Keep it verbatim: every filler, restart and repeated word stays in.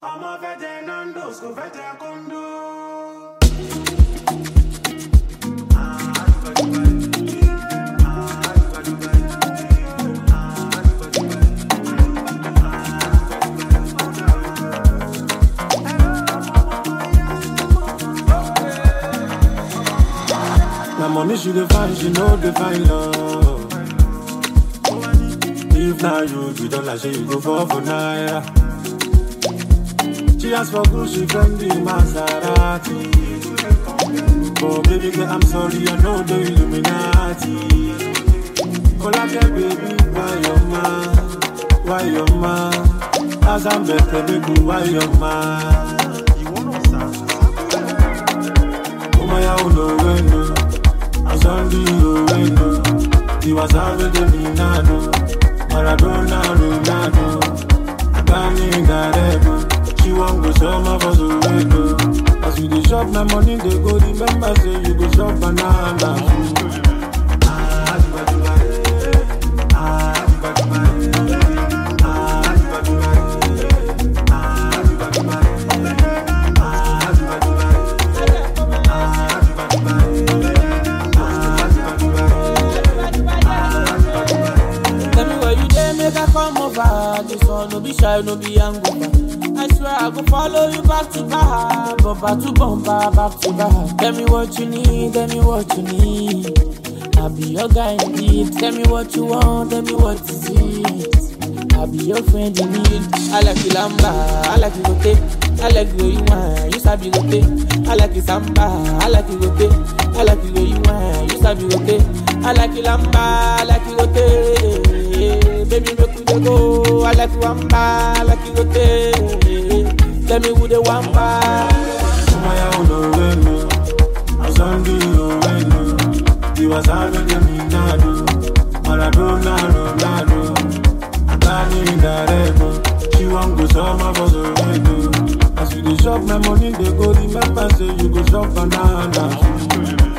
I'm a veteran and those go veteran condo. My money she dey find, she know dey find love. If now you be done like say you go for for naira. She ask for Gucci, Fendi, Maserati. Oh baby girl, I'm sorry, I know the Illuminati. Oh like baby, why your man? Why your man? As I'm better, baby, why your man? You wanna sound? Oh my, I don't know when you. I'm sorry, you when you. You was always the Minado. Maradona, Ronaldo. I can't even get it. She won't go summer for the window. As you dey shop my money, they go remember say you go shop banana. Ah, you got to buy it. Ah, you got to buy it. Ah, you got to buy it. Ah, you got to buy it. Ah, you got to buy it. Ah, you got to buy it. Ah, you got to buy it. Tell me where you dey, make I come over. This one no be shy, no be hangover. I swear I go follow you back to back, bumper to bumper, back to back. Tell me what you need, tell me what you need. I'll be your guy indeed. Tell me what you want, tell me what is it. I'll be your friend in need. I like the lamba, I like the rotate. I like the way you want, you sabi rotate. I like the samba, I like the rotate. I like the way you want, you sabi rotate. I like the lamba, I like the rotate. Baby, make we dey go. I like the wamba, I like the rotate. Tell me who the wamba. Oh my, I don't know when you. I'm sorry, you when you. You was always the Minado. Maradona, Ronaldo. I can't even get it. She won't go summer for the window. As you dey shop my money, they go remember say you go shop banana.